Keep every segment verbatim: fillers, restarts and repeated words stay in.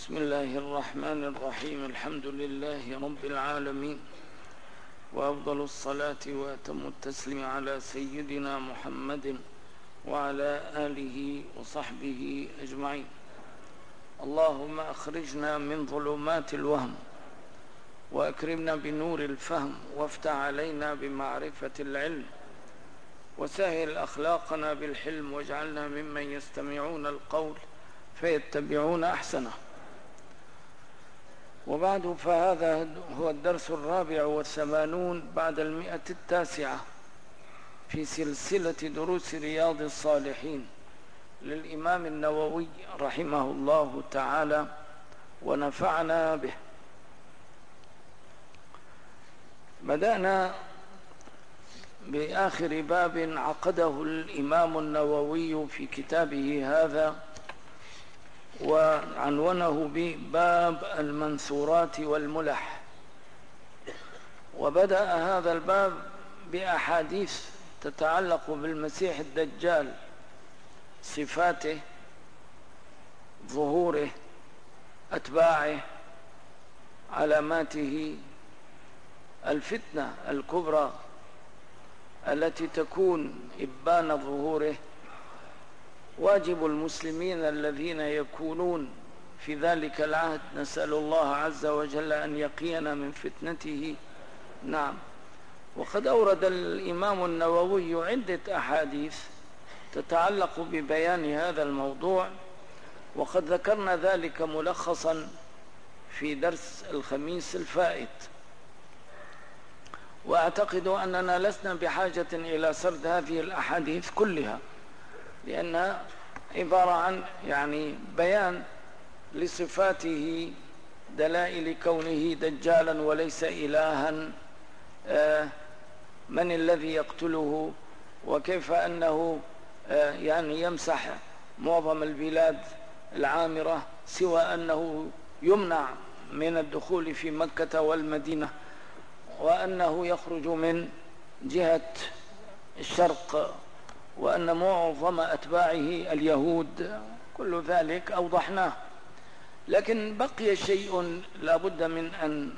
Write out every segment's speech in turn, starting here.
بسم الله الرحمن الرحيم. الحمد لله رب العالمين، وأفضل الصلاة وأتم التسليم على سيدنا محمد وعلى آله وصحبه أجمعين. اللهم أخرجنا من ظلمات الوهم وأكرمنا بنور الفهم، وافتح علينا بمعرفة العلم، وسهل أخلاقنا بالحلم، واجعلنا ممن يستمعون القول فيتبعون أحسنه. وبعد، فهذا هو الدرس الرابع والثمانون بعد المئة التاسعة في سلسلة دروس رياض الصالحين للإمام النووي رحمه الله تعالى ونفعنا به. بدأنا بآخر باب عقده الإمام النووي في كتابه هذا، وعنونه بباب المنثورات والملح. وبدأ هذا الباب بأحاديث تتعلق بالمسيح الدجال، صفاته، ظهوره، أتباعه، علاماته، الفتنة الكبرى التي تكون إبان ظهوره، واجب المسلمين الذين يكونون في ذلك العهد، نسأل الله عز وجل أن يقينا من فتنته. نعم. وقد أورد الإمام النووي عدة أحاديث تتعلق ببيان هذا الموضوع، وقد ذكرنا ذلك ملخصا في درس الخميس الفائت. وأعتقد أننا لسنا بحاجة إلى سرد هذه الأحاديث كلها، لأنها عبارة عن يعني بيان لصفاته، دلائل كونه دجالا وليس إلها، من الذي يقتله، وكيف أنه يعني يمسح معظم البلاد العامرة، سوى أنه يمنع من الدخول في مكة والمدينة، وأنه يخرج من جهة الشرق، وأن معظم أتباعه اليهود. كل ذلك أوضحناه، لكن بقي شيء لا بد من أن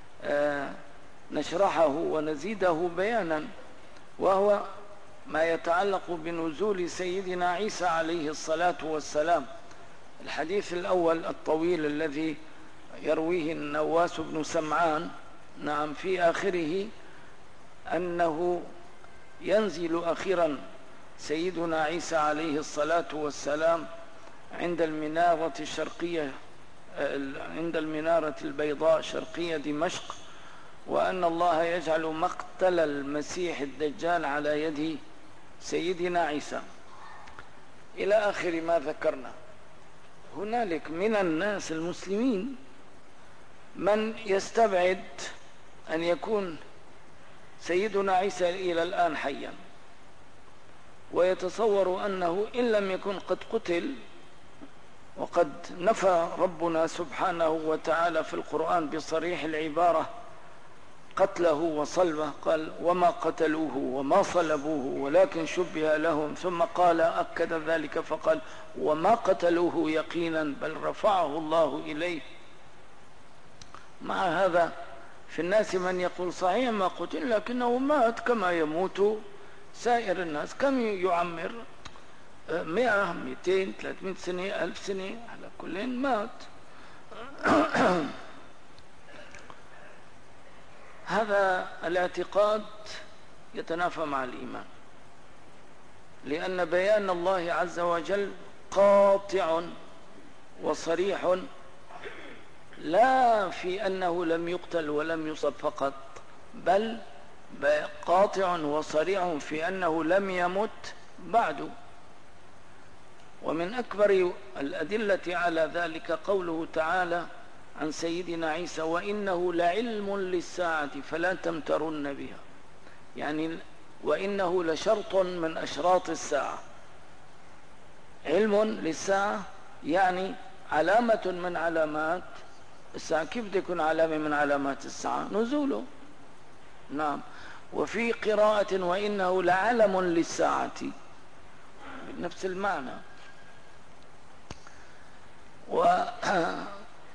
نشرحه ونزيده بيانا، وهو ما يتعلق بنزول سيدنا عيسى عليه الصلاة والسلام. الحديث الأول الطويل الذي يرويه النواس بن سمعان، نعم، في آخره أنه ينزل أخيرا سيدنا عيسى عليه الصلاة والسلام عند المنارة الشرقية، عند المنارة البيضاء شرقية دمشق، وأن الله يجعل مقتل المسيح الدجال على يد سيدنا عيسى، إلى آخر ما ذكرنا. هنالك من الناس المسلمين من يستبعد أن يكون سيدنا عيسى إلى الآن حيا، ويتصور أنه إن لم يكن قد قتل، وقد نفى ربنا سبحانه وتعالى في القرآن بصريح العبارة قتله وصلبه، قال وما قتلوه وما صلبوه ولكن شبه لهم، ثم قال أكد ذلك فقال وما قتلوه يقينا بل رفعه الله إليه. مع هذا في الناس من يقول صحيح ما قتل لكنه مات كما يموت سائر الناس. كم يعمر؟ مئة، مئتين، ثلاثمائة سنة، ألف سنة، على كل مات. هذا الاعتقاد يتنافى مع الإيمان، لأن بيان الله عز وجل قاطع وصريح، لا في أنه لم يقتل ولم يصب فقط، بل قاطع وصريح في أنه لم يمت بعد. ومن أكبر الأدلة على ذلك قوله تعالى عن سيدنا عيسى وإنه لعلم للساعة فلا تمترن بها، يعني وإنه لشرط من أشراط الساعة. علم للساعة يعني علامة من علامات الساعة. كيف تكون علامة من علامات الساعة؟ نزوله. نعم. وفي قراءة وإنه لعلم للساعة، بنفس المعنى.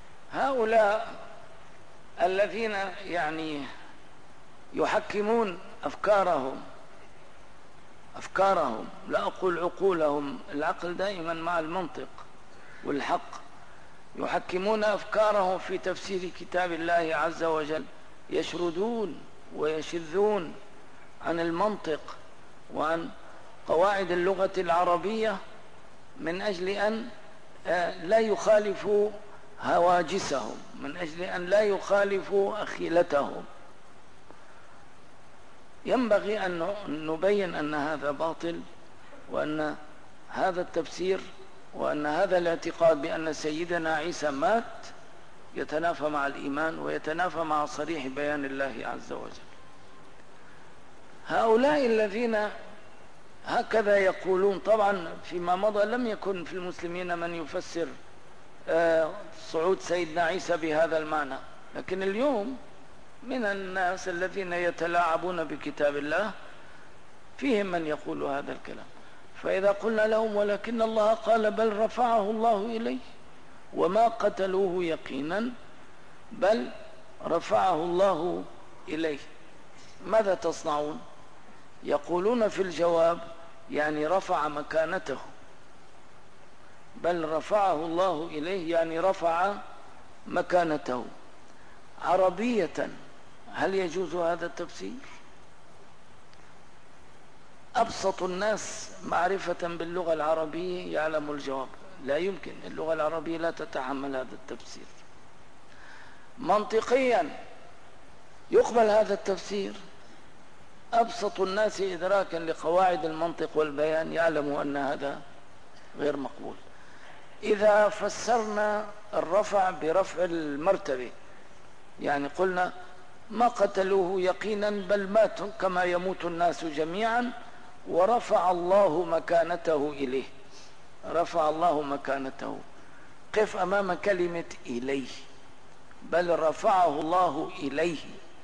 هؤلاء الذين يعني يحكمون أفكارهم أفكارهم لا أقول عقولهم، العقل دائما مع المنطق والحق، يحكمون أفكارهم في تفسير كتاب الله عز وجل، يشردون ويشذون عن المنطق وعن قواعد اللغة العربية من أجل أن لا يخالفوا هواجسهم، من أجل أن لا يخالفوا أخيلتهم. ينبغي أن نبين أن هذا باطل، وأن هذا التفسير وأن هذا الاعتقاد بأن سيدنا عيسى مات يتنافى مع الإيمان ويتنافى مع صريح بيان الله عز وجل. هؤلاء الذين هكذا يقولون، طبعا فيما مضى لم يكن في المسلمين من يفسر صعود سيدنا عيسى بهذا المعنى، لكن اليوم من الناس الذين يتلاعبون بكتاب الله فيهم من يقول هذا الكلام. فإذا قلنا لهم ولكن الله قال بل رفعه الله إليه وما قتلوه يقينا بل رفعه الله إليه، ماذا تصنعون؟ يقولون في الجواب يعني رفع مكانته، بل رفعه الله إليه يعني رفع مكانته. عربية هل يجوز هذا التفسير؟ أبسط الناس معرفة باللغة العربية يعلم الجواب، لا يمكن، اللغة العربية لا تتحمل هذا التفسير. منطقيا يقبل هذا التفسير، أبسط الناس إدراكا لقواعد المنطق والبيان يعلم أن هذا غير مقبول. إذا فسرنا الرفع برفع المرتبة، يعني قلنا ما قتلوه يقينا بل ماتوا كما يموت الناس جميعا ورفع الله مكانته إليه، رفع الله مكانته، قف أمام كلمة إليه، بل رفعه الله إليه.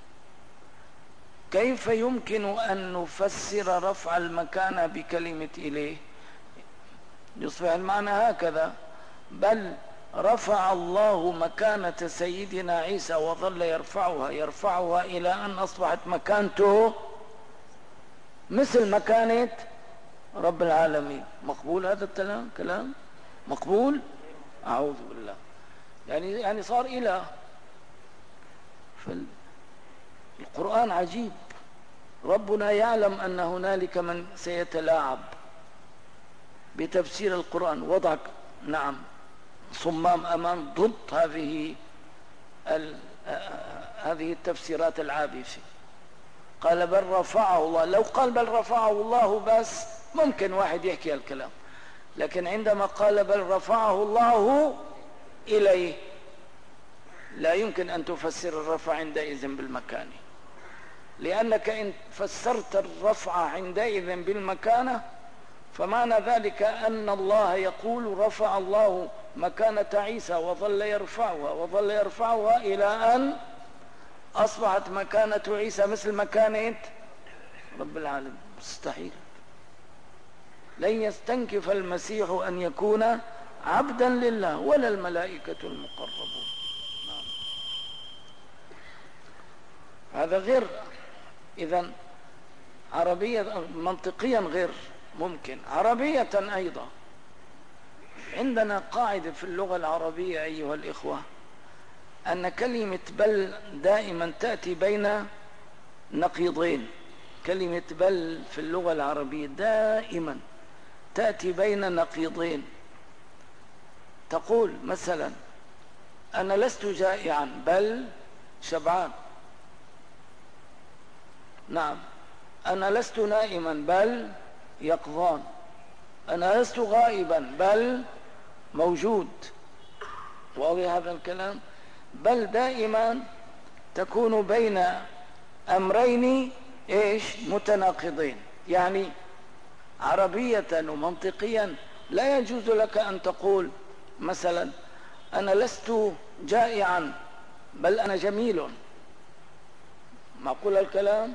كيف يمكن أن نفسر رفع المكانة بكلمة إليه؟ يصبح المعنى هكذا، بل رفع الله مكانة سيدنا عيسى وظل يرفعها يرفعها إلى أن أصبحت مكانته مثل مكانة رب العالمين. مقبول هذا الكلام؟ كلام مقبول؟ أعوذ بالله. يعني يعني صار إله. فالقرآن عجيب، ربنا يعلم أن هنالك من سيتلاعب بتفسير القرآن، وضع نعم صمام أمام ضد هذه هذه التفسيرات العابثة. قال بل رفعه الله، لو قال بل رفعه الله بس ممكن واحد يحكي الكلام، لكن عندما قال بل رفعه الله إليه لا يمكن أن تفسر الرفع عندئذ بالمكانة، لأنك إن فسرت الرفع عندئذ بالمكانة فمعنى ذلك أن الله يقول رفع الله مكانة عيسى وظل يرفعها وظل يرفعها إلى أن أصبحت مكانة عيسى مثل مكانة رب العالمين. مستحيل، لن يستنكف المسيح أن يكون عبدا لله ولا الملائكة المقربون. هذا غير، إذن عربية منطقيا غير ممكن. عربية أيضا عندنا قاعدة في اللغة العربية أيها الإخوة، أن كلمة بل دائما تأتي بين نقيضين. كلمة بل في اللغة العربية دائما تأتي بين نقيضين. تقول مثلا أنا لست جائعا بل شبعان، نعم. أنا لست نائما بل يقظان، أنا لست غائبا بل موجود. واضح هذا الكلام؟ بل دائما تكون بين أمرين إيش متناقضين. يعني عربية ومنطقيا لا يجوز لك أن تقول مثلا أنا لست جائعا بل أنا جميل. معقول الكلام؟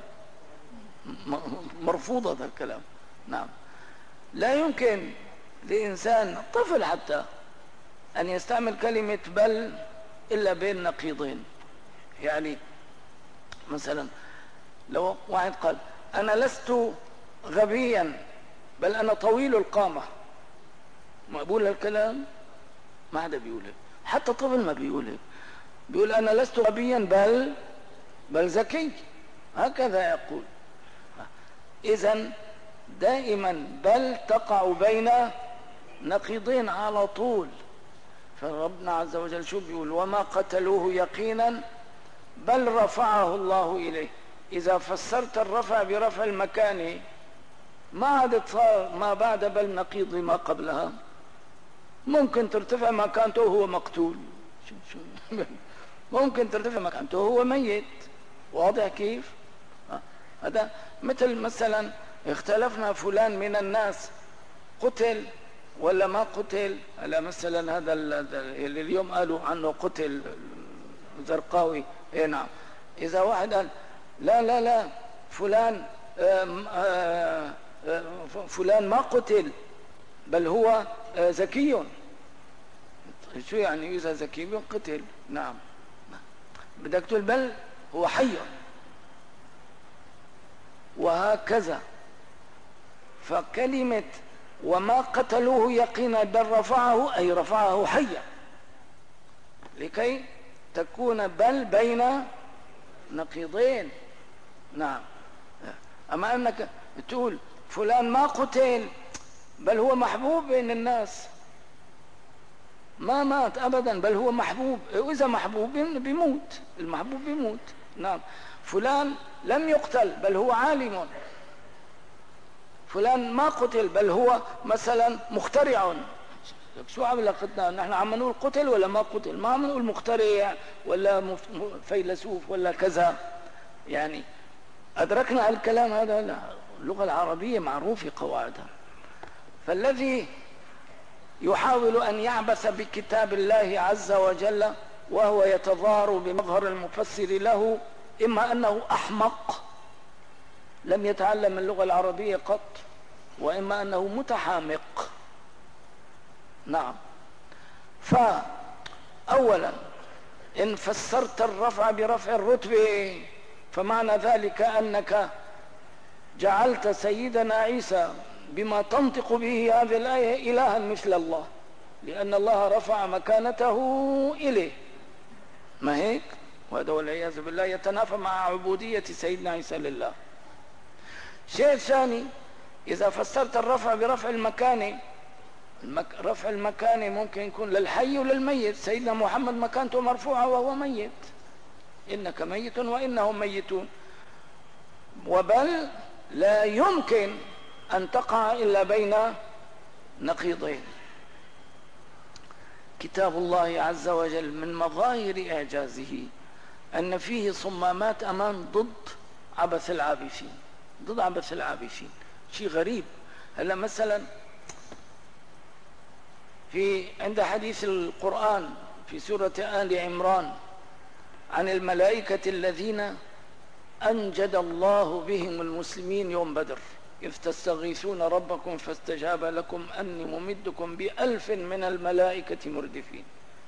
مرفوض هذا الكلام. نعم، لا يمكن لإنسان طفل حتى أن يستعمل كلمة بل إلا بين نقيضين. يعني مثلا لو واحد قال أنا لست غبيا بل أنا طويل القامة، مقبول الكلام؟ ما حدا بيقول هيك، حتى طفل ما بيقول هيك، بيقول أنا لست غبيا بل بل ذكي، هكذا يقول. إذن دائما بل تقع بين نقيضين على طول. فربنا عز وجل شو بيقول؟ وما قتلوه يقينا بل رفعه الله إليه. إذا فسرت الرفع برفع المكان ما عادت صار ما بعد بل نقيض ما قبلها، ممكن ترتفع مكانته وهو مقتول، شو شو ممكن ترتفع مكانته وهو ميت. واضح كيف؟ هذا مثل مثلا اختلفنا فلان من الناس قتل ولا ما قتل. هلا مثلا هذا اللي اليوم قالوا عنه قتل زرقاوي، اي نعم. اذا واحد قال لا لا لا فلان آآ آآ فلان ما قتل بل هو ذكي، شو يعني اذا ذكي قتل؟ نعم، بدك تقول بل هو حي، وهكذا. فكلمة وما قتلوه يقينا بل رفعه أي رفعه حيا، لكي تكون بل بين نقيضين. نعم. أما أنك تقول فلان ما قتل بل هو محبوب بين الناس، ما مات أبدا بل هو محبوب، وإذا محبوب بيموت، المحبوب بيموت. نعم. فلان لم يقتل بل هو عالم، فلان ما قتل بل هو مثلا مخترع. شو علاقتنا؟ نحن عم نقول قتل ولا ما قتل، ما عم نقول مخترع ولا فيلسوف ولا كذا. يعني أدركنا الكلام هذا، اللغة العربية معروفة قواعدها. فالذي يحاول أن يعبث بكتاب الله عز وجل وهو يتظاهر بمظهر المفسر له، إما أنه أحمق لم يتعلم اللغة العربية قط، وإما أنه متحامق. نعم. فأولا إن فسرت الرفع برفع الرتبة فمعنى ذلك أنك جعلت سيدنا عيسى بما تنطق به هذه الآية إلها مثل الله، لأن الله رفع مكانته إليه، ما هيك؟ وهذا والعياذ بالله يتنافى مع عبودية سيدنا عيسى لله. شيء ثاني، إذا فسرت الرفع برفع المكان، المك... رفع المكان ممكن يكون للحي وللميت. سيدنا محمد مكانته مرفوعة وهو ميت، إنك ميت وإنهم ميتون. وبل لا يمكن أن تقع إلا بين نقيضين. كتاب الله عز وجل من مظاهر إعجازه أن فيه صمامات أمان ضد عبث العابثين، ضد عبث العابثين. شيء غريب. هلا مثلا في عند حديث القرآن في سورة آل عمران عن الملائكة الذين أنجد الله بهم المسلمين يوم بدر، إذ تستغيثون ربكم فاستجاب لكم أني ممدكم بألف من الملائكة مردفين.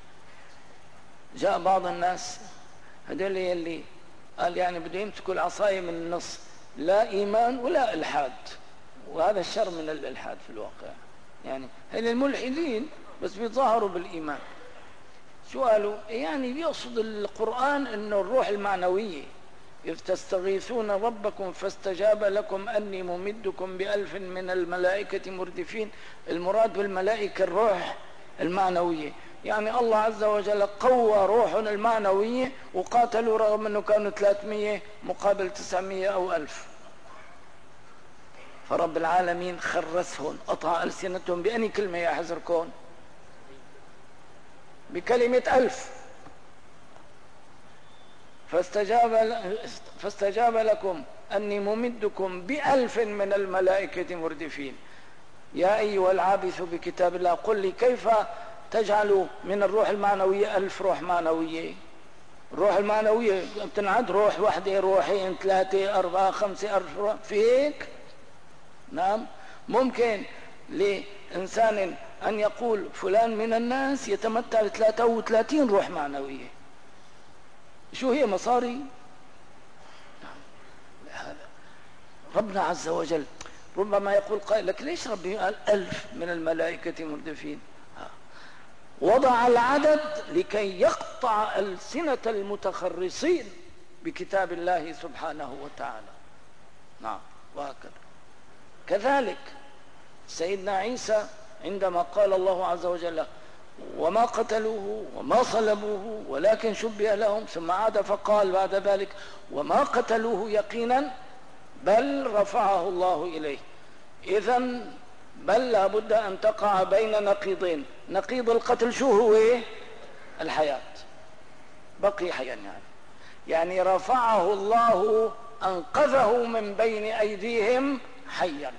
جاء بعض الناس هذول اللي قال يعني بده يمسكوا العصاية من النص، لا إيمان ولا إلحاد، وهذا الشر من الإلحاد في الواقع. يعني هل الملحدين بس بيظاهروا بالإيمان. شو قالوا؟ يعني بيقصد القرآن إنه الروح المعنوية، إذ تستغيثون ربكم فاستجاب لكم أني ممدكم بألف من الملائكة مردفين. المراد بالملائكة الروح المعنوية، يعني الله عز وجل قوى روحنا المعنوية وقاتلوا رغم أنه كانوا ثلاثمية مقابل تسعمية أو ألف. فرب العالمين خرسهم، قطع ألسنتهم بأني كلمة يا حزركون؟ بكلمة ألف. فاستجاب, فاستجاب لكم أني ممدكم بألف من الملائكة مردفين. يا أيها العابث بكتاب الله قل لي كيف تجعل من الروح المعنوية ألف روح معنوية؟ الروح المعنوية بتنعد روح واحدة، روحين، ثلاثة، أربعة، خمسة، ألف روح في هيك؟ نعم. ممكن لإنسان أن يقول فلان من الناس يتمتع ب ثلاثة وثلاثين روح معنوية. شو هي مصاري؟ ربنا عز وجل ربما يقول قائل لك ليش ربي قال ألف من الملائكة مردفين؟ وضع العدد لكي يقطع ألسنة المتخرصين بكتاب الله سبحانه وتعالى. نعم، وهكذا. كذلك سيدنا عيسى عندما قال الله عز وجل وما قتلوه وما صلبوه ولكن شبه لهم، ثم عاد فقال بعد ذلك وما قتلوه يقينا بل رفعه الله إليه. إذن بل لابد أن تقع بين نقيضين. نقيض القتل شو هو؟ الحياة، بقي حيا، يعني يعني رفعه الله، أنقذه من بين أيديهم حيا.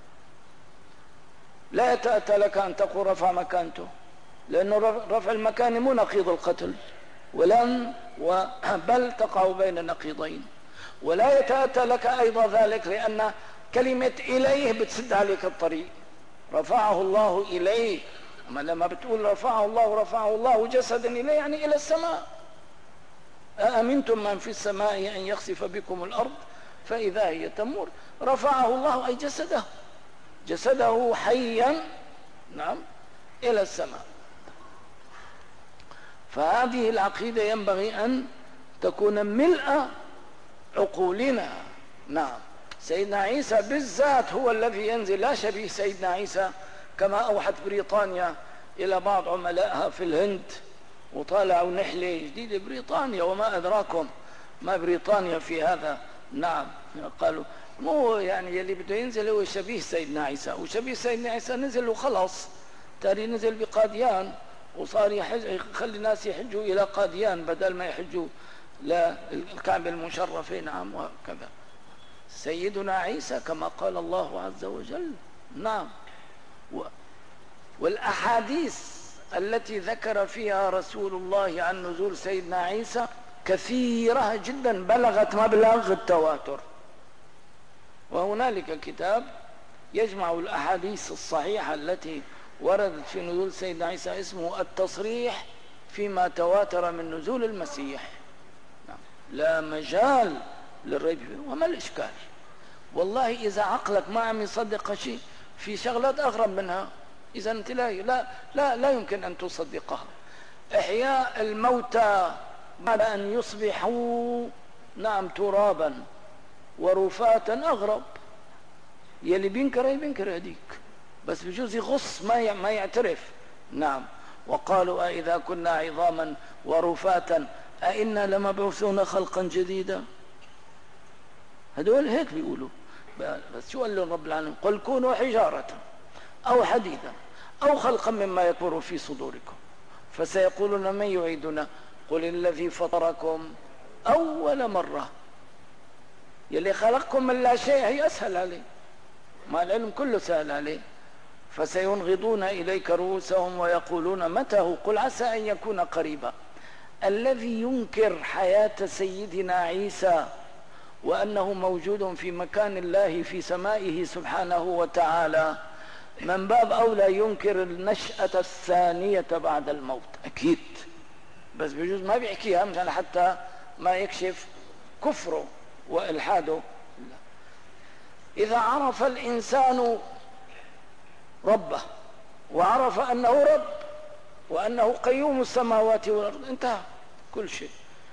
لا يتأتى لك أن تقول رفع مكانته، لأنه رفع المكان مو نقيض القتل، ولن بل تقع بين نقيضين. ولا يتأتى لك أيضا ذلك لأن كلمة إليه بتسد عليك الطريق. رفعه الله إليه، أما لما بتقول رفعه الله رفعه الله جسدا إليه يعني إلى السماء. أأمنتم من في السماء أن يخسف بكم الأرض فإذا هي تمور. رفعه الله أي جسده، جسده حيا، نعم، إلى السماء. فهذه العقيدة ينبغي أن تكون ملء عقولنا. نعم، سيدنا عيسى بالذات هو الذي ينزل، لا شبيه سيدنا عيسى كما أوحت بريطانيا إلى بعض عملائها في الهند وطالعوا نحلة جديدة بريطانيا، وما أدراكم ما بريطانيا في هذا. نعم، قالوا مو يعني يلي بده ينزل هو شبيه سيدنا عيسى، وشبيه سيدنا عيسى نزل وخلص، تاري نزل بقاديان وصار يحج، يخلي الناس يحجوا إلى قاديان بدل ما يحجوا للكعبة المشرفة. نعم، وكذا سيدنا عيسى كما قال الله عز وجل. نعم، والأحاديث التي ذكر فيها رسول الله عن نزول سيدنا عيسى كثيرة جدا، بلغت مبلغ التواتر. وهنالك كتاب يجمع الأحاديث الصحيحة التي وردت في نزول سيدنا عيسى اسمه التصريح فيما تواتر من نزول المسيح. لا مجال للريب فيه. وما الإشكال؟ والله إذا عقلك ما عم يصدق شيء في شغلات أغرب منها، إذا أنت لا لا لا, لا يمكن أن تصدقها. إحياء الموتى بعد أن يصبحوا، نعم، ترابا ورفاتا أغرب. يلي بينكر بينكر هديك، بس بجوز يغص ما ما يعترف. نعم، وقالوا أئذا كنا عظاما ورفاتا أئنا لمبعوثون خلقا جديدا. هدول هيك بيقولوا. بس شو قال لهم رب العالمين؟ قل كونوا حجارة أو حديدا أو خلقا مما يكبر في صدوركم فسيقولون من يعيدنا قل الذي فطركم أول مرة. يلي خلقكم من لا شيء هي أسهل عليه، ما العلم كله سهل عليه. فسينغضون إليك رؤوسهم ويقولون متى هو قل عسى أن يكون قريبا. الذي ينكر حياة سيدنا عيسى وأنه موجود في مكان الله في سمائه سبحانه وتعالى من باب أولى ينكر النشأة الثانية بعد الموت، أكيد. بس بجوز ما بيحكيها مشان حتى ما يكشف كفره وإلحاده. إذا عرف الإنسان ربه وعرف أنه رب وأنه قيوم السماوات والأرض انتهى كل شيء.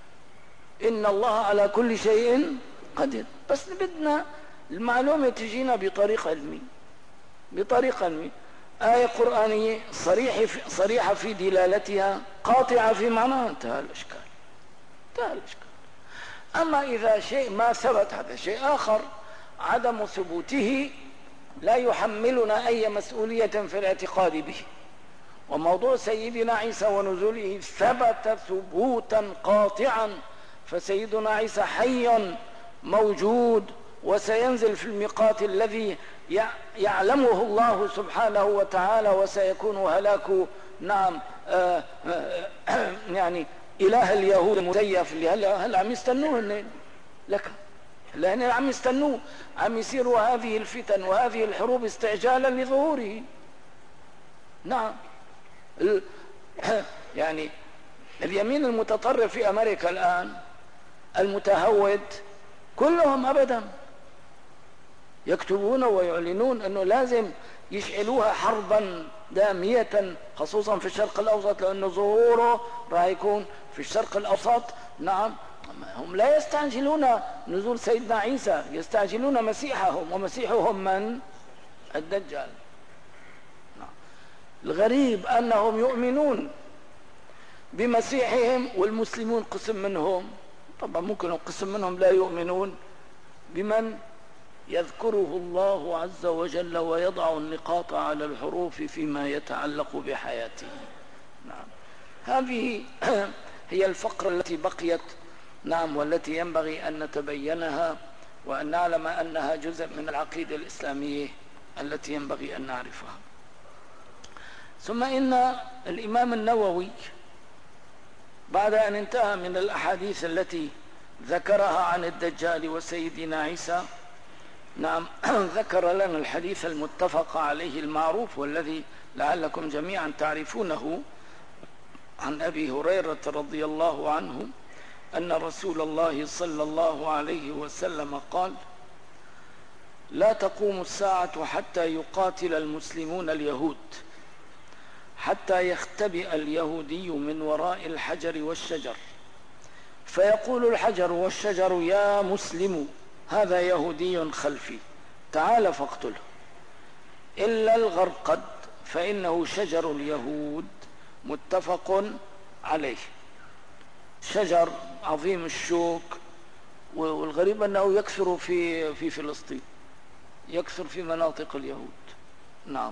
إن الله على كل شيء قدير. بس بدنا المعلومة تجينا بطريقة علمية، بطريقة علمية، آية قرآنية صريحة في, صريحة في دلالتها، قاطعة في معناها، انتهى الإشكال، انتهى الإشكال. أما إذا شيء ما ثبت هذا شيء آخر، عدم ثبوته لا يحملنا أي مسؤولية في الاعتقاد به. وموضوع سيدنا عيسى ونزوله ثبت ثبوتا قاطعا، فسيدنا عيسى حي موجود وسينزل في الميقات الذي يعلمه الله سبحانه وتعالى، وسيكون هلاك، نعم، آآ آآ يعني إله اليهود المزيف اللي هلا هلا عم يستنوه لك، لأن عم يستنوه، عم يصيروا هذه الفتن وهذه الحروب استعجالا لظهوره. نعم. يعني اليمين المتطرف في أمريكا الآن المتهود كلهم أبدا يكتبون ويعلنون أنه لازم يشعلوها حربا دامية، خصوصا في الشرق الأوسط، لأنه ظهوره راح يكون في الشرق الأوسط. نعم. هم لا يستعجلون نزول سيدنا عيسى، يستعجلون مسيحهم، ومسيحهم من؟ الدجال. نعم. الغريب أنهم يؤمنون بمسيحهم والمسلمون قسم منهم، طبعا ممكن قسم منهم لا يؤمنون بمن يذكره الله عز وجل ويضع النقاط على الحروف فيما يتعلق بحياته. نعم. هذه هي الفقرة التي بقيت، نعم، والتي ينبغي أن نتبينها وأن نعلم أنها جزء من العقيدة الإسلامية التي ينبغي أن نعرفها. ثم إن الإمام النووي بعد أن انتهى من الأحاديث التي ذكرها عن الدجال وسيدنا عيسى، نعم، ذكر لنا الحديث المتفق عليه المعروف والذي لعلكم جميعا تعرفونه عن أبي هريرة رضي الله عنه أن رسول الله صلى الله عليه وسلم قال: لا تقوم الساعة حتى يقاتل المسلمون اليهود، حتى يختبئ اليهودي من وراء الحجر والشجر، فيقول الحجر والشجر: يا مسلم، هذا يهودي خلفي، تعال فاقتله، إلا الغرقد فإنه شجر اليهود، متفق عليه. شجر عظيم الشوك، والغريب أنه يكثر في في فلسطين، يكثر في مناطق اليهود. نعم.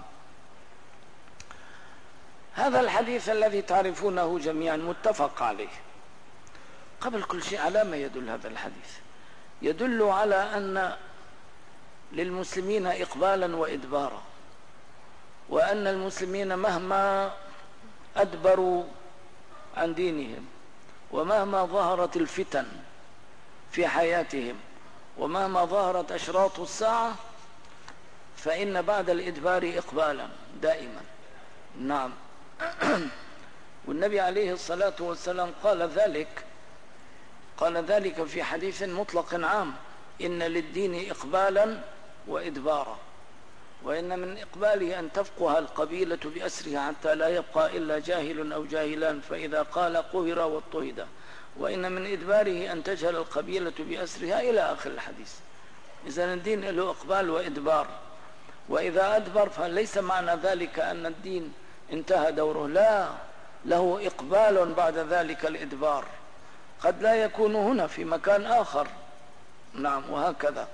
هذا الحديث الذي تعرفونه جميعا متفق عليه. قبل كل شيء، على ما يدل هذا الحديث؟ يدل على أن للمسلمين إقبالا وإدبارا، وأن المسلمين مهما أدبروا عن دينهم، ومهما ظهرت الفتن في حياتهم، ومهما ظهرت أشراط الساعة، فإن بعد الإدبار إقبالا دائما. نعم. والنبي عليه الصلاة والسلام قال ذلك قال ذلك في حديث مطلق عام: إن للدين إقبالا وإدبارا، وإن من إقباله أن تفقه القبيلة بأسرها حتى لا يبقى إلا جاهل أو جاهلان، فإذا قال قهر واضطهد، وإن من إدباره أن تجهل القبيلة بأسرها، إلى آخر الحديث. إذن الدين له إقبال وإدبار، وإذا أدبر فليس معنى ذلك أن الدين انتهى دوره، لا، له إقبال بعد ذلك الإدبار، قد لا يكون هنا، في مكان آخر. نعم. وهكذا.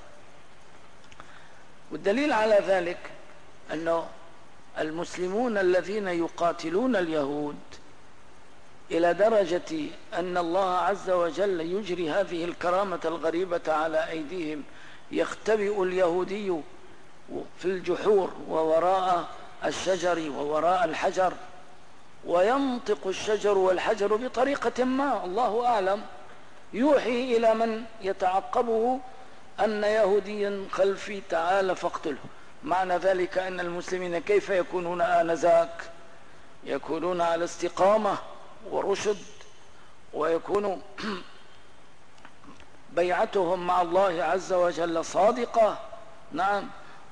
والدليل على ذلك أنه المسلمون الذين يقاتلون اليهود إلى درجة أن الله عز وجل يجري هذه الكرامة الغريبة على أيديهم، يختبئ اليهودي في الجحور ووراء الشجر ووراء الحجر، وينطق الشجر والحجر بطريقة ما الله أعلم يوحي إلى من يتعقبه أن يهوديا خلفي، تعال فاقتله. معنى ذلك أن المسلمين كيف يكونون آنذاك؟ يكونون على استقامة ورشد، ويكون بيعتهم مع الله عز وجل صادقة. نعم.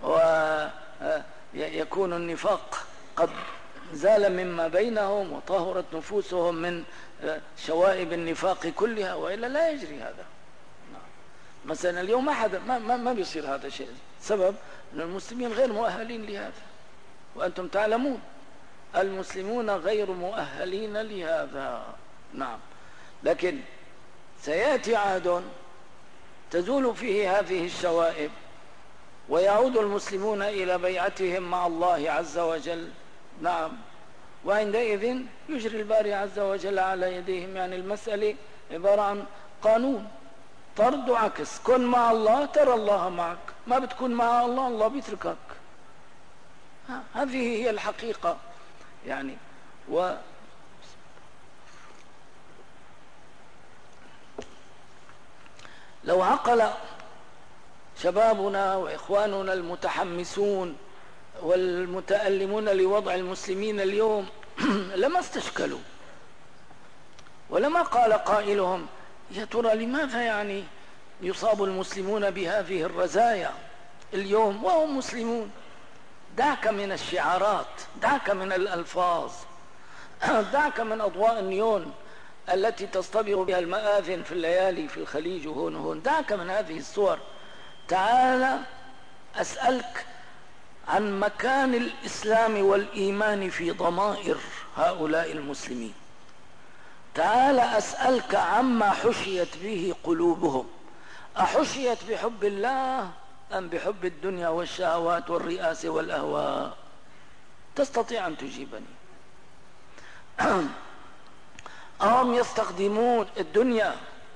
ويكون النفاق قد زال مما بينهم، وطهرت نفوسهم من شوائب النفاق كلها، وإلا لا يجري هذا. مثلا اليوم ما حدا ما, ما, ما بيصير هذا الشيء، سبب أن المسلمين غير مؤهلين لهذا، وأنتم تعلمون المسلمون غير مؤهلين لهذا. نعم. لكن سيأتي عهد تزول فيه هذه الشوائب، ويعود المسلمون إلى بيعتهم مع الله عز وجل. نعم. وعندئذ يجري الباري عز وجل على يديهم. يعني المسألة عبارة عن قانون طرد وعكس، كن مع الله ترى الله معك، ما بتكون مع الله الله بيتركك. هذه هي الحقيقة. يعني و لو عقل شبابنا وإخواننا المتحمسون والمتألمون لوضع المسلمين اليوم لما استشكلوا، ولما قال قائلهم يا ترى لماذا يعني يصاب المسلمون بهذه الرزايا اليوم وهم مسلمون؟ دعك من الشعارات، دعك من الألفاظ، دعك من أضواء النيون التي تصطبغ بها المآذن في الليالي في الخليج وهون وهون، دعك من هذه الصور. تعال أسألك عن مكان الإسلام والإيمان في ضمائر هؤلاء المسلمين. تعال أسألك عما حشيت به قلوبهم، أحشيت بحب الله أم بحب الدنيا والشهوات والرئاسة والأهواء؟ تستطيع أن تجيبني؟ أهم يستخدمون الدنيا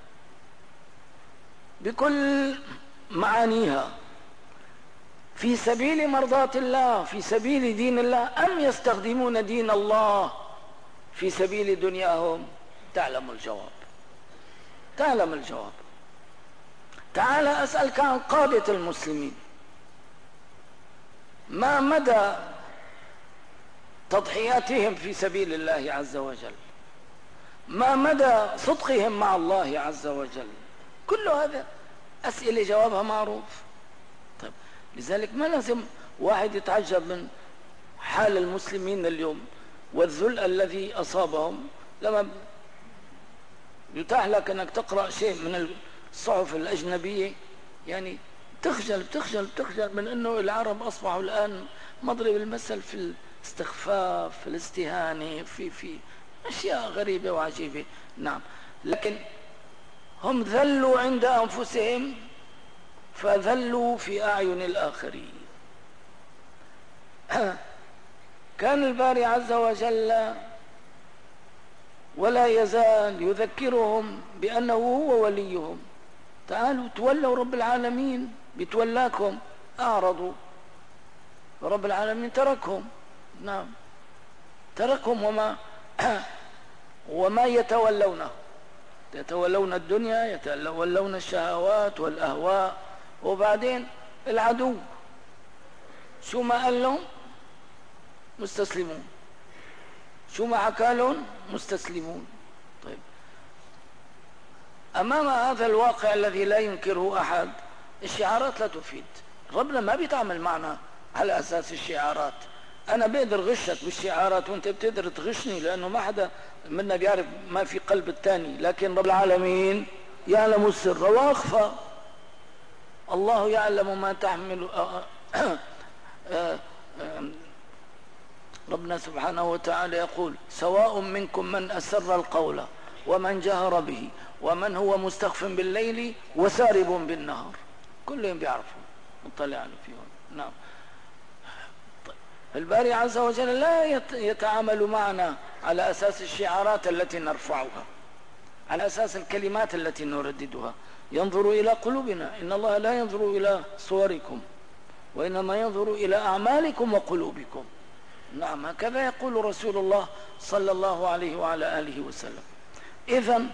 بكل معانيها في سبيل مرضاة الله، في سبيل دين الله، أم يستخدمون دين الله في سبيل دنياهم؟ تعلم الجواب، تعلم الجواب. تعال أسألك عن قادة المسلمين، ما مدى تضحياتهم في سبيل الله عز وجل؟ ما مدى صدقهم مع الله عز وجل؟ كل هذا أسئلة جوابها معروف. طيب، لذلك ما لازم واحد يتعجب من حال المسلمين اليوم والذل الذي أصابهم. لما يتاح لك أنك تقرأ شيء من الصحف الأجنبية يعني تخجل تخجل تخجل من أنه العرب أصبحوا الآن مضرب المثل في الاستخفاف، في الاستهانة، في في أشياء غريبة وعجيبة. نعم، لكن هم ذلوا عند أنفسهم فذلوا في أعين الآخرين. كان الباري عز وجل ولا يزال يذكرهم بأنه هو وليهم. تعالوا تولوا رب العالمين بتولاكم، أعرضوا رب العالمين تركهم. نعم، تركهم وما وما يتولونه، يتولون الدنيا، يتولون الشهوات والأهواء. وبعدين العدو شو ما قال لهم مستسلمون، شو ما حكى لهم مستسلمون. طيب، أمام هذا الواقع الذي لا ينكره أحد الشعارات لا تفيد. ربنا ما بيتعامل معنا على أساس الشعارات. أنا بقدر غشك بالشعارات وأنت بتقدر تغشني، لأنه ما حدا منا بيعرف ما في قلب الثاني، لكن رب العالمين يعلم السر وأخفى. الله يعلم ما تحمل ربنا سبحانه وتعالى يقول سواء منكم من أسر القول ومن جهر به ومن هو مستخف بالليل وسارب بالنهار، كلهم بيعرفوا مطلع فيهم. نعم. طيب، الباري عز وجل لا يتعامل معنا على أساس الشعارات التي نرفعها، على أساس الكلمات التي نرددها. ينظر إلى قلوبنا. إن الله لا ينظر إلى صوركم وإنما ينظر إلى أعمالكم وقلوبكم. نعم، هكذا يقول رسول الله صلى الله عليه وعلى آله وسلم. إذن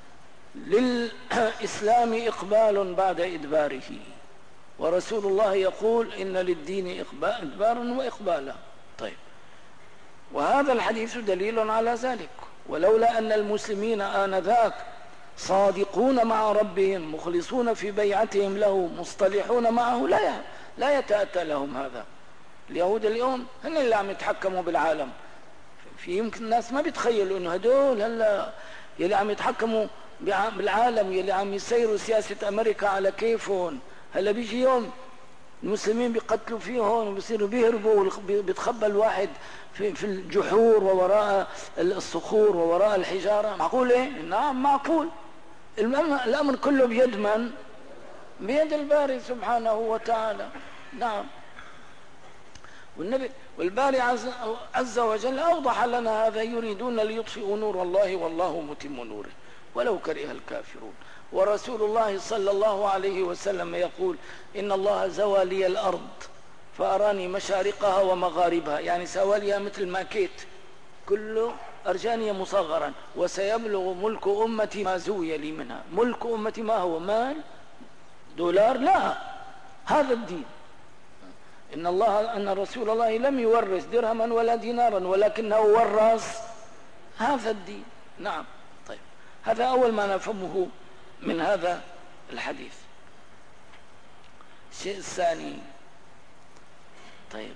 للإسلام إقبال بعد إدباره، ورسول الله يقول إن للدين إدبارا وإقبالا. طيب، وهذا الحديث دليل على ذلك. ولولا أن المسلمين آنذاك صادقون مع ربهم مخلصون في بيعتهم له مصطلحون معه لا لا يتأتى لهم هذا. اليهود اليوم هن اللي عم يتحكموا بالعالم. في يمكن الناس ما بيتخيلوا انه هدول هلا يلي عم يتحكموا بالعالم، يلي عم يسيروا سياسة امريكا على كيفهم. هلا بيجي يوم المسلمين بيقتلوا فيهم وبيصيروا بيهربوا، بيتخبى الواحد في في الجحور ووراء الصخور ووراء الحجارة. معقول ايه؟ نعم معقول. الامر كله بيد من؟ بيد الباري سبحانه وتعالى. نعم. والنبي والباري عز, عز وجل أوضح لنا هذا. يريدون ليطفئوا نور الله والله متم نوره ولو كره الكافرون. ورسول الله صلى الله عليه وسلم يقول إن الله زوى لي الأرض فأراني مشارقها ومغاربها، يعني سواليها مثل ما كيت كله أرجاني مصغرا، وسيبلغ ملك أمتي ما زوي لي منها. ملك أمتي ما هو مال دولار؟ لا، هذا الدين. إن الله أن رسول الله لم يورث درهما ولا دينارا ولكنه ورث هذا الدين. نعم. طيب هذا أول ما نفهمه من هذا الحديث. الشيء الثاني، طيب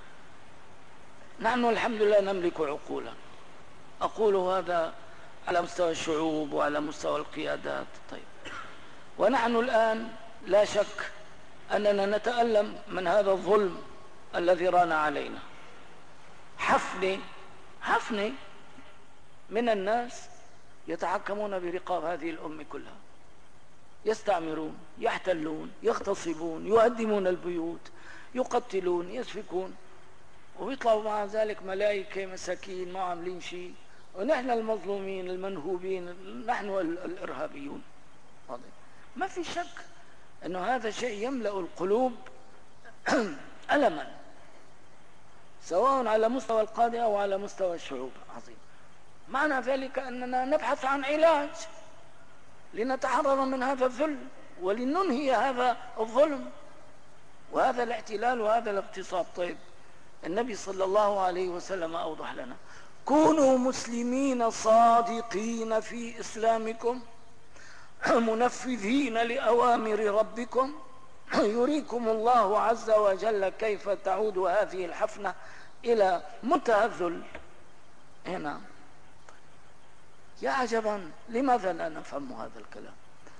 نحن الحمد لله نملك عقولا، أقول هذا على مستوى الشعوب وعلى مستوى القيادات. طيب ونحن الآن لا شك أننا نتألم من هذا الظلم الذي ران علينا. حفني حفني من الناس يتحكمون برقاب هذه الأمة كلها، يستعمرون، يحتلون، يغتصبون، يهدمون البيوت، يقتلون، يسفكون، ويطلعوا مع ذلك ملائكة مساكين ما عاملين شيء، ونحن المظلومين المنهوبين، نحن الإرهابيون. ما في شك أنه هذا شيء يملأ القلوب ألما، سواء على مستوى القادة أو على مستوى الشعوب. عظيم. معنى ذلك أننا نبحث عن علاج لنتحرر من هذا الذل ولننهي هذا الظلم وهذا الاحتلال وهذا الاغتصاب. طيب النبي صلى الله عليه وسلم أوضح لنا: كونوا مسلمين صادقين في إسلامكم منفذين لأوامر ربكم يريكم الله عز وجل كيف تعود هذه الحفنة إلى منتهى الذل. هنا يا عجبا، لماذا لا نفهم هذا الكلام؟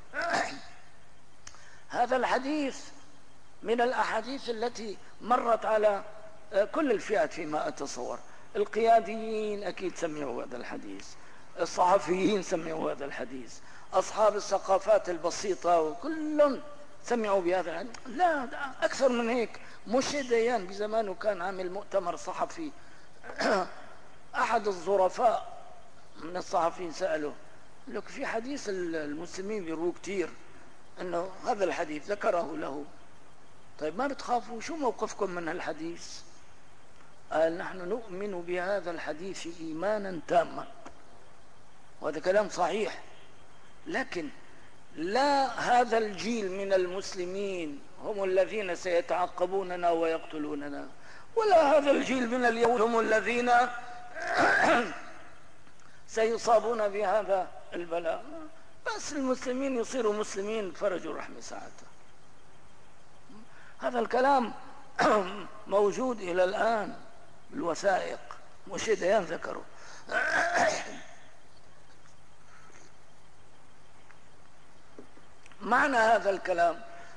هذا الحديث من الأحاديث التي مرت على كل الفئات فيما أتصور. القياديين أكيد سمعوا هذا الحديث، الصحفيين سمعوا هذا الحديث، أصحاب الثقافات البسيطة وكل سمعوا بهذا الحديث. لا أكثر من هيك. مشي ديان بزمانه كان عامل مؤتمر صحفي، أحد الظرفاء من الصحفيين سأله: لك في حديث المسلمين بيروه كتير، أنه هذا الحديث ذكره له، طيب ما بتخافوا؟ شو موقفكم من الحديث؟ قال: نحن نؤمن بهذا الحديث إيمانا تاما، وهذا كلام صحيح، لكن لا هذا الجيل من المسلمين هم الذين سيتعقبوننا ويقتلوننا، ولا هذا الجيل من اليهود هم الذين سيصابون بهذا البلاء. بس المسلمين يصيروا مسلمين فرج الرحمة ساعتها. هذا الكلام موجود إلى الآن بالوثائق، مش ديان ذكروا. معنى هذا الكلام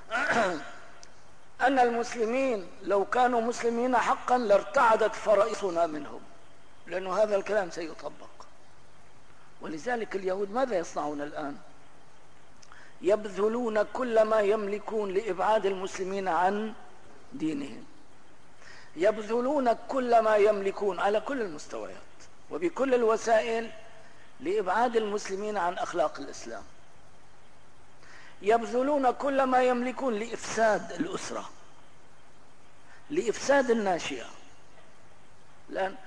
أن المسلمين لو كانوا مسلمين حقا لارتعدت فرائصنا منهم، لأنه هذا الكلام سيطبق. ولذلك اليهود ماذا يصنعون الآن؟ يبذلون كل ما يملكون لإبعاد المسلمين عن دينهم، يبذلون كل ما يملكون على كل المستويات وبكل الوسائل لإبعاد المسلمين عن أخلاق الإسلام، يبذلون كل ما يملكون لإفساد الأسرة، لإفساد الناشئة. لأن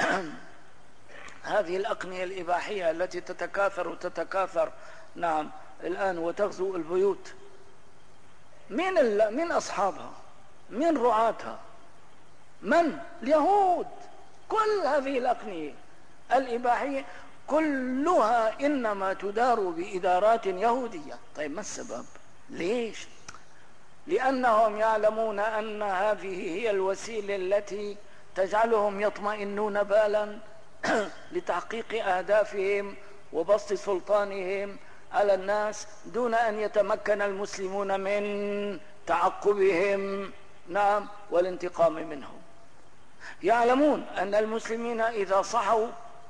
هذه الأقنية الإباحية التي تتكاثر وتتكاثر نعم الآن وتغزو البيوت، من من أصحابها؟ من رعاتها؟ من؟ اليهود. كل هذه الأقنية الإباحية كلها إنما تدار بإدارات يهودية. طيب ما السبب؟ ليش؟ لأنهم يعلمون أن هذه هي الوسيلة التي تجعلهم يطمئنون بالا لتحقيق أهدافهم وبسط سلطانهم على الناس دون أن يتمكن المسلمون من تعقبهم نعم والانتقام منهم. يعلمون أن المسلمين إذا صحوا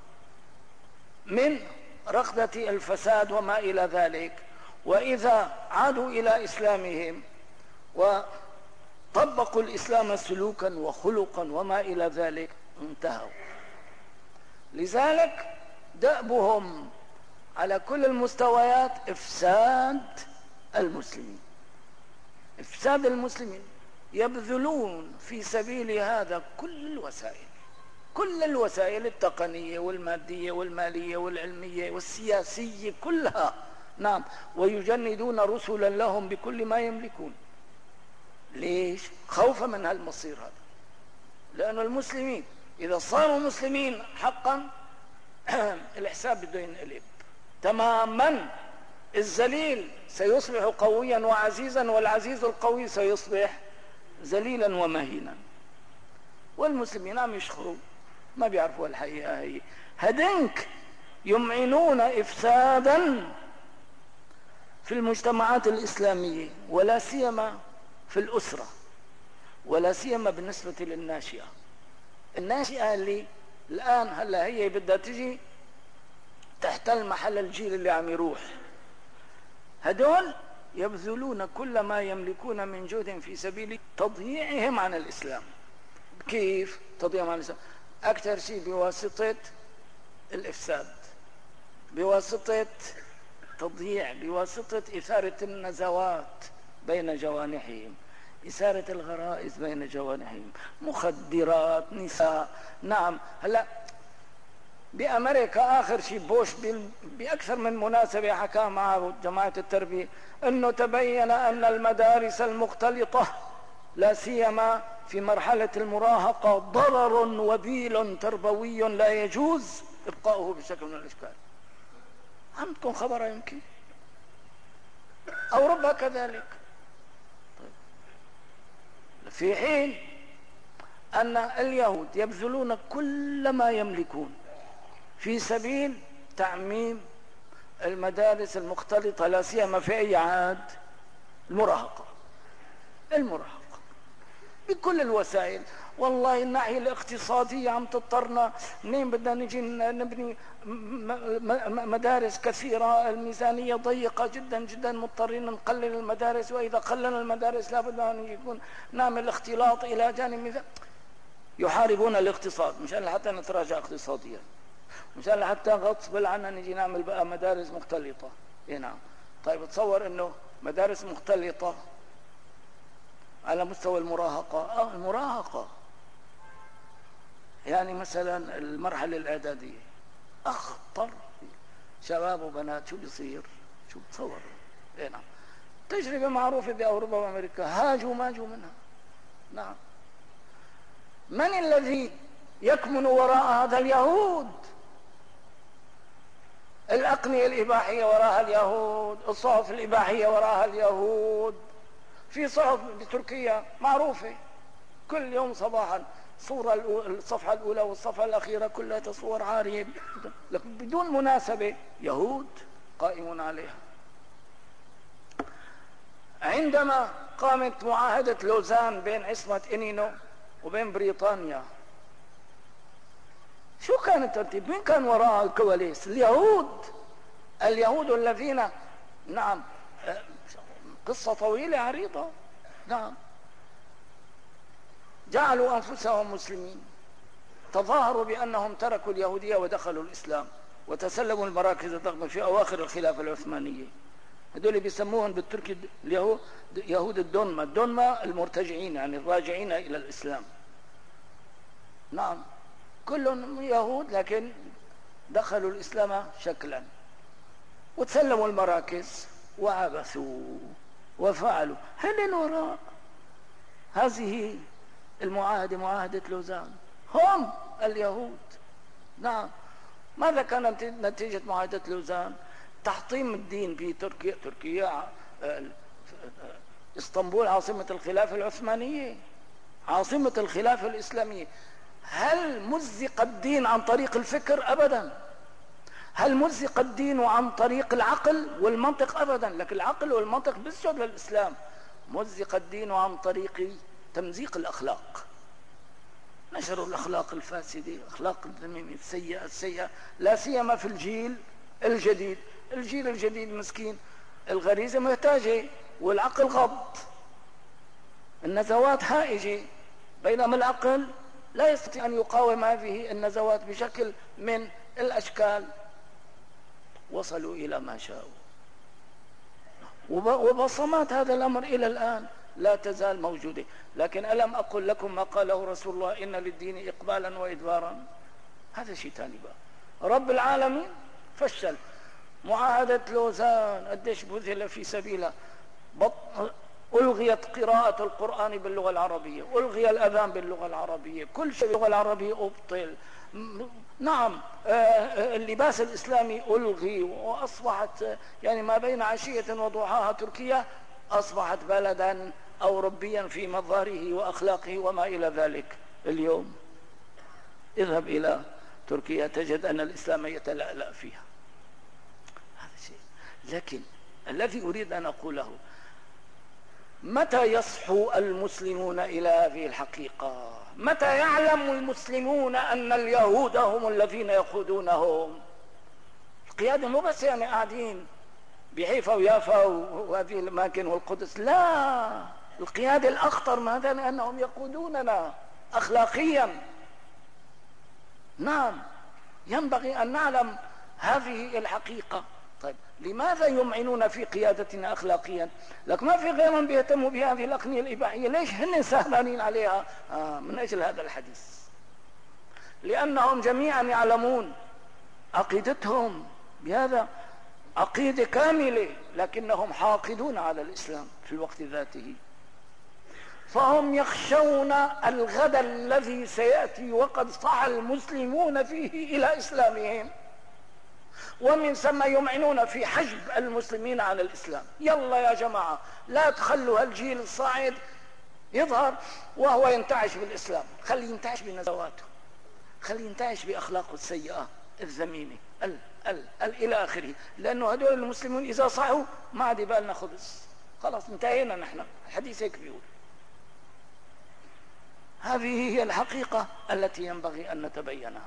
من رقدة الفساد وما إلى ذلك، وإذا عادوا إلى إسلامهم وطبقوا الإسلام سلوكا وخلقا وما إلى ذلك انتهوا. لذلك دأبهم على كل المستويات إفساد المسلمين، إفساد المسلمين. يبذلون في سبيل هذا كل الوسائل، كل الوسائل التقنية والمادية والمالية والعلمية والسياسية كلها نعم، ويجندون رسلا لهم بكل ما يملكون. ليش؟ خوفا من هالمصير هذا، لأن المسلمين إذا صاروا مسلمين حقا الحساب بده ينقلب تماما. الذليل سيصبح قويا وعزيزا، والعزيز القوي سيصبح ذليلا ومهينا. والمسلمين عم يشخروا، ما بيعرفوا الحقيقة هي. هدنك يمعنون إفسادا في المجتمعات الإسلامية، ولا سيما في الأسرة، ولا سيما بالنسبة للناشئة. الناشئة اللي الآن هلا هي بدها تجي تحتل محل الجيل اللي عم يروح، هدول يبذلون كل ما يملكون من جهد في سبيل تضييعهم عن الإسلام. كيف تضييعهم عن الإسلام؟ أكثر شيء بواسطة الإفساد، بواسطة تضييع، بواسطة إثارة النزوات بين جوانحهم، إثارة الغرائز بين جوانحهم، مخدرات، نساء. نعم هلا بأمريكا آخر شيء بوش بأكثر من مناسبة حكى مع جماعة التربية أنه تبين أن المدارس المختلطة لا سيما في مرحلة المراهقة ضرر وبيل تربوي لا يجوز إبقاؤه بشكل من الأشكال. عندكم خبر يمكن أوروبا كذلك. طيب. في حين أن اليهود يبذلون كل ما يملكون في سبيل تعميم المدارس المختلطة لا سيما في أي عهد المراهقة، المراهقة بكل الوسائل. والله الناحية الاقتصادية عم تضطرنا، منين بدنا نجي نبني مدارس كثيرة، الميزانية ضيقة جدا جدا، مضطرين نقلل المدارس، وإذا قللنا المدارس لابد أن يكون نعمل اختلاط إلى جانب ميزان. يحاربون الاقتصاد مشان حتى نتراجع اقتصاديا، مشان حتى غصب عنا نجي نعمل بقى مدارس مختلطة. إيه نعم. طيب تصور إنه مدارس مختلطة على مستوى المراهقة. اه المراهقة يعني مثلا المرحلة الإعدادية أخطر، شباب وبنات شو بيصير، شو بتصور. إيه نعم. تجربة معروفة بأوروبا وأمريكا، هاجوا ماجوا منها. نعم. من الذي يكمن وراء هذا؟ اليهود. الأقنية الإباحية وراءها اليهود، الصحف الإباحية وراءها اليهود. في صحف بتركيا معروفة كل يوم صباحا صورة الصفحة الأولى والصفحة الأخيرة كلها تصور عارية لكن بدون مناسبة، يهود قائمون عليها. عندما قامت معاهدة لوزان بين عصمة إنينو وبين بريطانيا، شو كان الترتيب؟ مين كان وراء الكواليس؟ اليهود. اليهود الذين نعم قصة طويلة عريضة. نعم. جعلوا أنفسهم مسلمين، تظاهروا بأنهم تركوا اليهودية ودخلوا الإسلام وتسلموا المراكز الضخمة في أواخر الخلافة العثمانية. هذول بيسموهم بالتركي اليهود يهود الدونما، الدونما المرتجعين يعني الراجعين إلى الإسلام. نعم كلهم يهود لكن دخلوا الإسلام شكلا وتسلموا المراكز وعبثوا وفعلوا. هل وراء هذه المعاهدة معاهدة لوزان هم اليهود. نعم. ماذا كانت نتيجة معاهدة لوزان؟ تحطيم الدين في تركيا. تركيا اسطنبول عاصمة الخلافة العثمانية، عاصمة الخلافة الإسلامية. هل مزق الدين عن طريق الفكر؟ أبدا. هل مزق الدين عن طريق العقل والمنطق؟ أبدا. لكن العقل والمنطق بيسجد للإسلام. مزق الدين عن طريق تمزيق الأخلاق، نشر الأخلاق الفاسدة، أخلاق الذميمة السيئة السيئة لا سيما في الجيل الجديد. الجيل الجديد مسكين الغريزة محتاجة والعقل غض، النزوات هائجة، بينما العقل لا يستطيع أن يقاوم هذه النزوات بشكل من الأشكال. وصلوا إلى ما شاءوا، وبصمات هذا الأمر إلى الآن لا تزال موجودة. لكن ألم أقل لكم ما قاله رسول الله إن للدين إقبالا وإدبارا؟ هذا شيء ثاني بقى. رب العالمين فشل معاهدة لوزان، قديش بذل في سبيلها. بط... ألغيت قراءة القرآن باللغة العربية، ألغي الأذان باللغة العربية، كل شيء باللغة العربية أبطل. نعم، اللباس الإسلامي ألغي، وأصبحت يعني ما بين عشية وضحاها تركيا أصبحت بلدا أوروبيا في مظهره وأخلاقه وما إلى ذلك. اليوم اذهب إلى تركيا تجد أن الإسلام يتلألأ فيها. هذا شيء. لكن الذي أريد أن أقوله، متى يصحو المسلمون إلى هذه الحقيقة؟ متى يعلم المسلمون أن اليهود هم الذين يقودونهم؟ القيادة مو بس يعني قاعدين بحيفا ويافا وهذه الأماكن والقدس، لا، القيادة الأخطر من هذا لأنهم يقودوننا أخلاقيا. نعم، ينبغي أن نعلم هذه الحقيقة. طيب لماذا يمعنون في قيادتنا أخلاقيا؟ لك ما في غيرهم بيهتموا بهذه الأقنية الإباحية، ليش هن سهلانين عليها؟ آه من أجل هذا الحديث، لأنهم جميعا يعلمون عقيدتهم بهذا عقيدة كاملة، لكنهم حاقدون على الإسلام في الوقت ذاته، فهم يخشون الغد الذي سيأتي وقد صعى المسلمون فيه إلى إسلامهم، ومن ثم يمعنون في حجب المسلمين عن الإسلام. يلا يا جماعة، لا تخلوا هالجيل الصاعد يظهر وهو ينتعش بالإسلام، خلي ينتعش بنزواته، خلي ينتعش بأخلاقه السيئة الذميمة ال ال ال إلى آخره، لأنه هدول المسلمون إذا صحوا ما عاد يبالنا خبز، خلاص انتهينا نحن. الحديث هيك بيقول. هذه هي الحقيقة التي ينبغي أن نتبينها.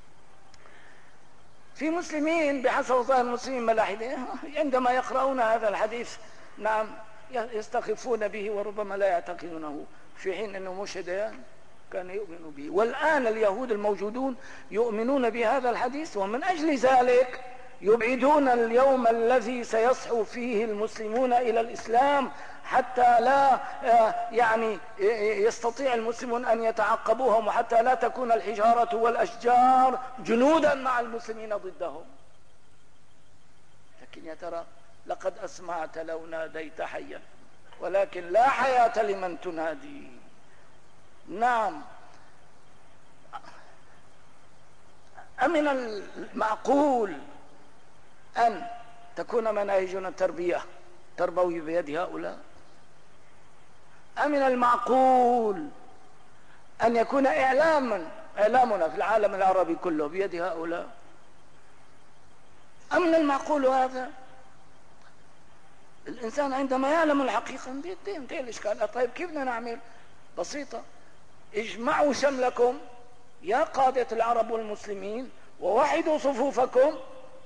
في مسلمين بحسب ظاهر المسلمين ملاحدة عندما يقرؤون هذا الحديث نعم يستخفون به وربما لا يعتقدونه، في حين أنه مشهد كان يؤمن به. والآن اليهود الموجودون يؤمنون بهذا الحديث، ومن أجل ذلك يبعدون اليوم الذي سيصحو فيه المسلمون إلى الإسلام حتى لا يعني يستطيع المسلمون أن يتعقبوهم، وحتى لا تكون الحجارة والأشجار جنودا مع المسلمين ضدهم. لكن يا ترى لقد أسمعت لو ناديت حيا، ولكن لا حياة لمن تنادي. نعم، أمن المعقول أن تكون مناهجنا التربية تربوي بيد هؤلاء؟ أمن المعقول أن يكون إعلاما إعلامنا في العالم العربي كله بيد هؤلاء؟ أمن المعقول هذا؟ الإنسان عندما يعلم الحقيقة انتهى الإشكال. طيب كيف بدنا نعمل؟ بسيطة، اجمعوا شملكم يا قادة العرب والمسلمين ووحدوا صفوفكم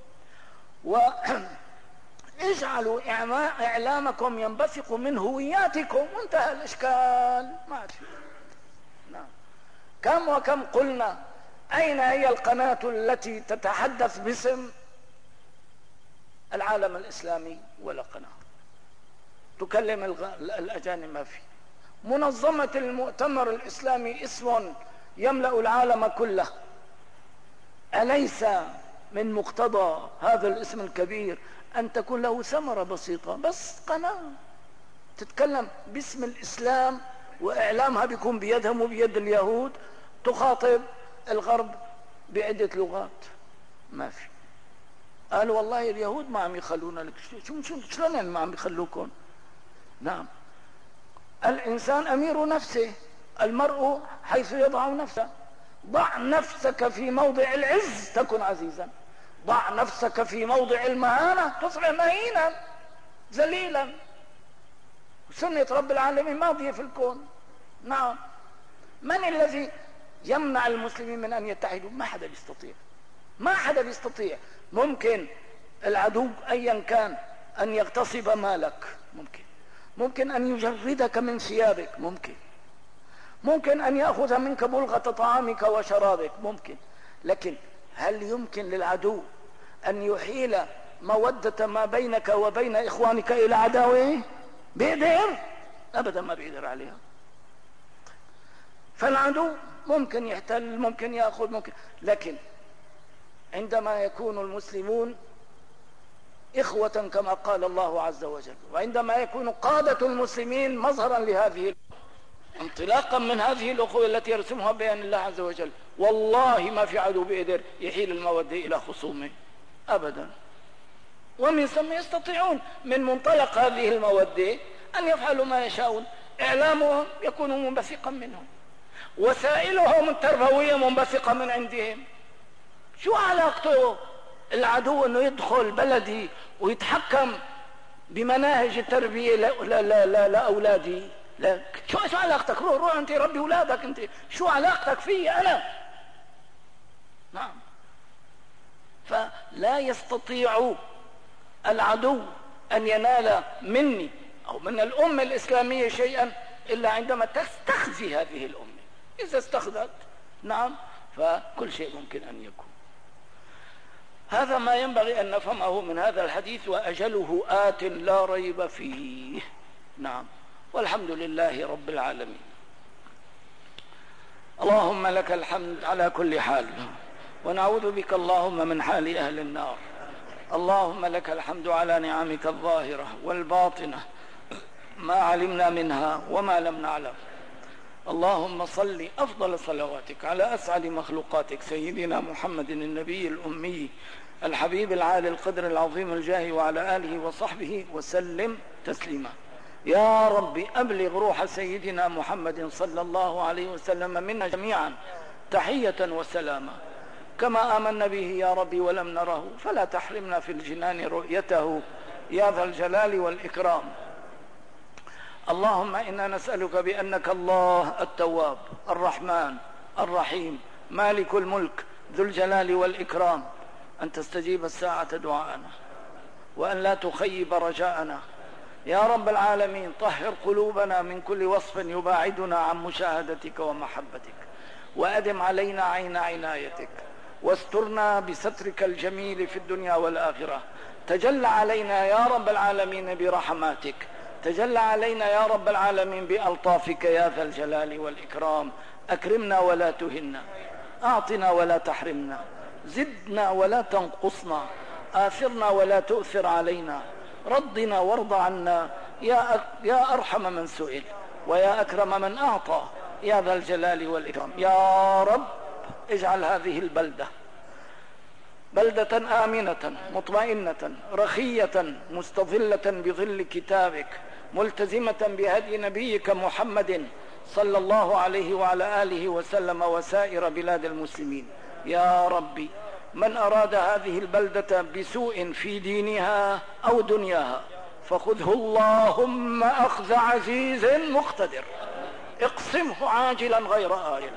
واجعلوا إعلامكم ينبثق من هوياتكم، وانتهى الإشكال. ما عاد في. نعم. كم وكم قلنا أين هي القناة التي تتحدث باسم العالم الإسلامي؟ ولا قناة تكلم الأجانب، ما في. منظمة المؤتمر الإسلامي اسم يملأ العالم كله، أليس من مقتضى هذا الاسم الكبير أن تكون له ثمرة بسيطة، بس قناة تتكلم باسم الإسلام وإعلامها بيكون بيدهم وبيد اليهود، تخاطب الغرب بعدة لغات؟ ما في. قالوا والله اليهود ما عم يخلونا لك. شو شو شلون يعني ما عم يخلوكم؟ نعم، الإنسان أمير نفسه، المرء حيث يضع نفسه. ضع نفسك في موضع العز تكن عزيزا، ضع نفسك في موضع المهانة تصبح مهينا ذليلا. سنة رب العالمين ماضية في الكون. نعم. من الذي يمنع المسلمين من أن يتحدوا؟ ما حدا بيستطيع، ما حدا بيستطيع. ممكن العدو أيا كان أن يغتصب مالك، ممكن ممكن أن يجردك من ثيابك، ممكن ممكن أن يأخذ منك بلغة طعامك وشرابك، ممكن. لكن هل يمكن للعدو أن يحيل مودة ما بينك وبين إخوانك إلى عداوة؟ بيقدر؟ أبدا ما بيقدر عليها. فالعدو ممكن يحتل، ممكن يأخذ، ممكن. لكن عندما يكون المسلمون إخوة كما قال الله عز وجل. وعندما يكون قادة المسلمين مظهرا لهذه انطلاقا من هذه الأخوة التي يرسمها بيان الله عز وجل، والله ما في عدو بيقدر يحيل المودة إلى خصومه أبدا. ومن ثم يستطيعون من منطلق هذه المودة أن يفعلوا ما يشاءون. إعلامهم يكون منبثقا منهم، وسائلهم التربوية منبثقة من عندهم. شو علاقته العدو أنه يدخل بلدي ويتحكم بمناهج التربية لا لا لا لأولادي؟ لا، شو شو علاقتك؟ روح روح أنت ربي أولادك، أنت شو علاقتك في أنا؟ نعم. فلا يستطيع العدو أن ينال مني أو من الأمة الإسلامية شيئا إلا عندما تستخزي هذه الأمة. إذا استخذت نعم فكل شيء ممكن أن يكون. هذا ما ينبغي أن نفهمه من هذا الحديث، وأجله آت لا ريب فيه. نعم، والحمد لله رب العالمين. اللهم لك الحمد على كل حال، ونعوذ بك اللهم من حال أهل النار. اللهم لك الحمد على نعمك الظاهرة والباطنة، ما علمنا منها وما لم نعلم. اللهم صل أفضل صلواتك على أسعد مخلوقاتك سيدنا محمد النبي الأمي الحبيب العالي القدر العظيم الجاه، وعلى آله وصحبه وسلم تسليما. يا رب أبلغ روح سيدنا محمد صلى الله عليه وسلم منا جميعا تحية وسلاما، كما آمنا به يا رب ولم نره، فلا تحرمنا في الجنان رؤيته يا ذا الجلال والإكرام. اللهم إنا نسألك بأنك الله التواب الرحمن الرحيم مالك الملك ذو الجلال والإكرام أن تستجيب الساعة دعاءنا، وأن لا تخيب رجاءنا يا رب العالمين. طهر قلوبنا من كل وصف يباعدنا عن مشاهدتك ومحبتك، وأدم علينا عين عنايتك، واسترنا بسترك الجميل في الدنيا والآخرة. تجلى علينا يا رب العالمين برحماتك، تجلى علينا يا رب العالمين بألطافك يا ذا الجلال والإكرام. أكرمنا ولا تهنا، أعطنا ولا تحرمنا، زدنا ولا تنقصنا، آثرنا ولا تؤثر علينا، رضنا وارض عنا يا يا أرحم من سئل ويا أكرم من أعطى يا ذا الجلال والإكرام. يا رب اجعل هذه البلدة بلدة آمنة مطمئنة رخية مستظلة بظل كتابك، ملتزمة بهدي نبيك محمد صلى الله عليه وعلى آله وسلم، وسائر بلاد المسلمين. يا ربي من أراد هذه البلدة بسوء في دينها أو دنياها فخذه اللهم أخذ عزيز مقتدر، اقسمه عاجلا غير آجل.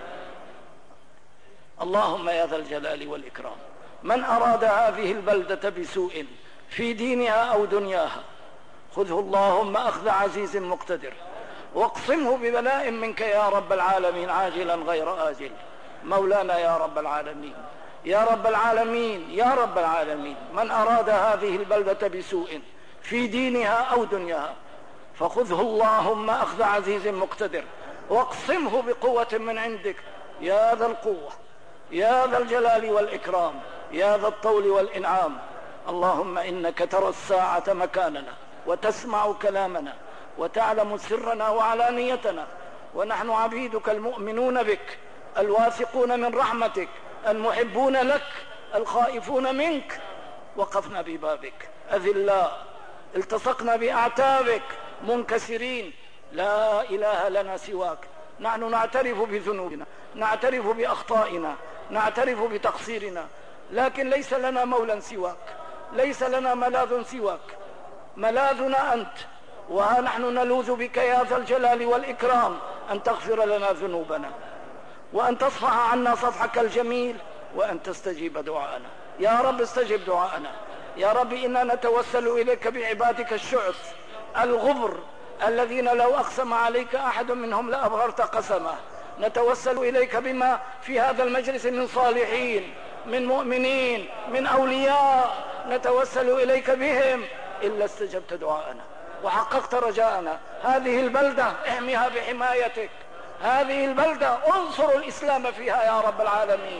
اللهم يا ذا الجلال والإكرام من أراد هذه البلدة بسوء في دينها أو دنياها خذه اللهم أخذ عزيز مقتدر، واقسمه ببلاء منك يا رب العالمين عاجلا غير آجل. مولانا يا رب العالمين، يا رب العالمين، يا رب العالمين من أراد هذه البلدة بسوء في دينها أو دنياها فخذه اللهم أخذ عزيز مقتدر، واقسمه بقوة من عندك يا ذا القوة يا ذا الجلال والإكرام يا ذا الطول والإنعام. اللهم إنك ترى الساعة مكاننا، وتسمع كلامنا، وتعلم سرنا وعلانيتنا، ونحن عبيدك المؤمنون بك الواثقون من رحمتك المحبون لك الخائفون منك. وقفنا ببابك أذلاء، التصقنا بأعتابك منكسرين، لا إله لنا سواك. نحن نعترف بذنوبنا، نعترف بأخطائنا، نعترف بتقصيرنا، لكن ليس لنا مولى سواك، ليس لنا ملاذ سواك، ملاذنا أنت. وها نحن نلوذ بك يا ذا الجلال والإكرام أن تغفر لنا ذنوبنا، وأن تصفح عنا صفحك الجميل، وأن تستجيب دعاءنا. يا رب استجب دعاءنا. يا رب إنا نتوسل إليك بعبادك الشعث الغبر الذين لو أقسم عليك أحد منهم لأبغرت قسمه. نتوسل إليك بما في هذا المجلس من صالحين، من مؤمنين، من أولياء، نتوسل إليك بهم إلا استجبت دعاءنا وحققت رجاءنا. هذه البلدة احميها بحمايتك، هذه البلدة انصر الإسلام فيها يا رب العالمين،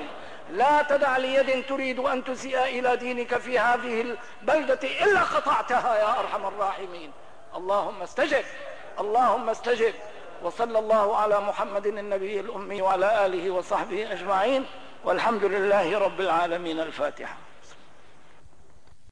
لا تدع ليد تريد أن تسيء إلى دينك في هذه البلدة إلا قطعتها يا أرحم الراحمين. اللهم استجب، اللهم استجب. وصلى الله على محمد النبي الأمي وعلى آله وصحبه أجمعين، والحمد لله رب العالمين. الفاتحة.